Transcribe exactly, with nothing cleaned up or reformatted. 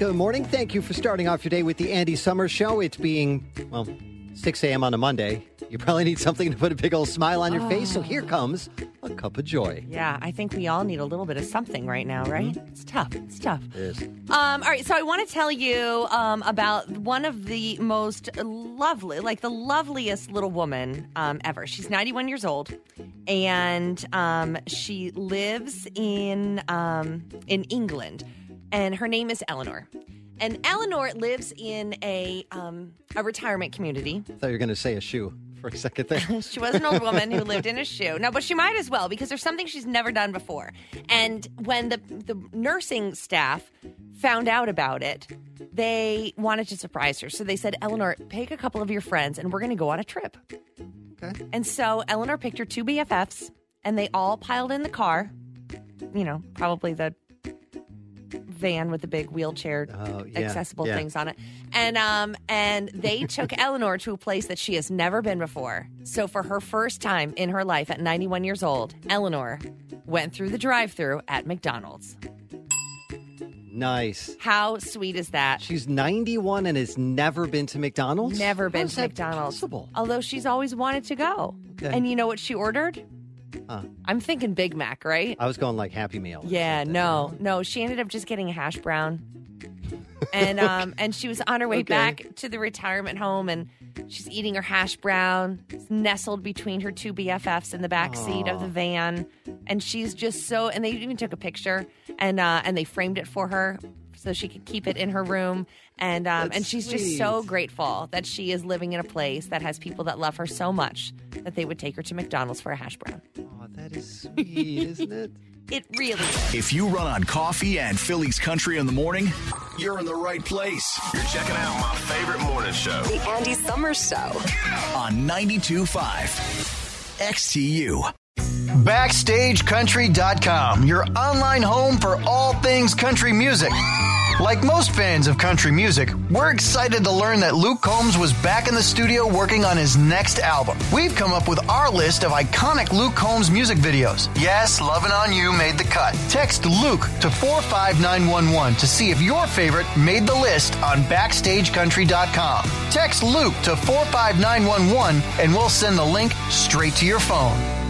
Good morning. Thank you for starting off your day with the Andy Summers Show. It's being, well, six a.m. on a Monday. You probably need something to put a big old smile on your oh. face, so here comes a cup of joy. Yeah, I think we all need a little bit of something right now, right? Mm-hmm. It's tough. It's tough. It is. Um, all right, so I want to tell you um, about one of the most lovely, like the loveliest little woman um, ever. She's ninety-one years old, and um, she lives in um, in England. And her name is Eleanor. And Eleanor lives in a um, a retirement community. I thought you were going to say a shoe for a second there. She was an old woman who lived in a shoe. No, but she might as well, because there's something she's never done before. And when the, the nursing staff found out about it, they wanted to surprise her. So they said, Eleanor, pick a couple of your friends, and we're going to go on a trip. Okay. And so Eleanor picked her two B F Fs, and they all piled in the car. You know, probably the van with the big wheelchair oh, yeah, accessible yeah. things on it. And um and they took Eleanor to a place that she has never been before. So for her first time in her life at ninety-one years old, Eleanor went through the drive-thru at McDonald's. Nice. How sweet is that? She's ninety-one and has never been to McDonald's? Never been How's to that McDonald's. Possible? Although she's always wanted to go. Okay. And you know what she ordered? Huh. I'm thinking Big Mac, right? I was going like Happy Meal. Yeah, no, no. She ended up just getting a hash brown. and um, and she was on her way Okay. back to the retirement home, and she's eating her hash brown, nestled between her two B F Fs in the back seat of the van. And she's just so, and they even took a picture, and uh, and they framed it for her so she could keep it in her room. And um, That's and she's sweet. just so grateful that she is living in a place that has people that love her so much that they would take her to McDonald's for a hash brown. Oh, that is sweet, isn't it? It really is. If you run on coffee and Phillies country in the morning, you're in the right place. You're checking out my favorite morning show, The Andy Summers Show. On ninety-two point five X T U. Backstage Country dot com, your online home for all things country music. Like most fans of country music, we're excited to learn that Luke Combs was back in the studio working on his next album. We've come up with our list of iconic Luke Combs music videos. Yes, Lovin' On You made the cut. Text Luke to four five nine one one to see if your favorite made the list on Backstage Country dot com. Text Luke to four five nine one one and we'll send the link straight to your phone.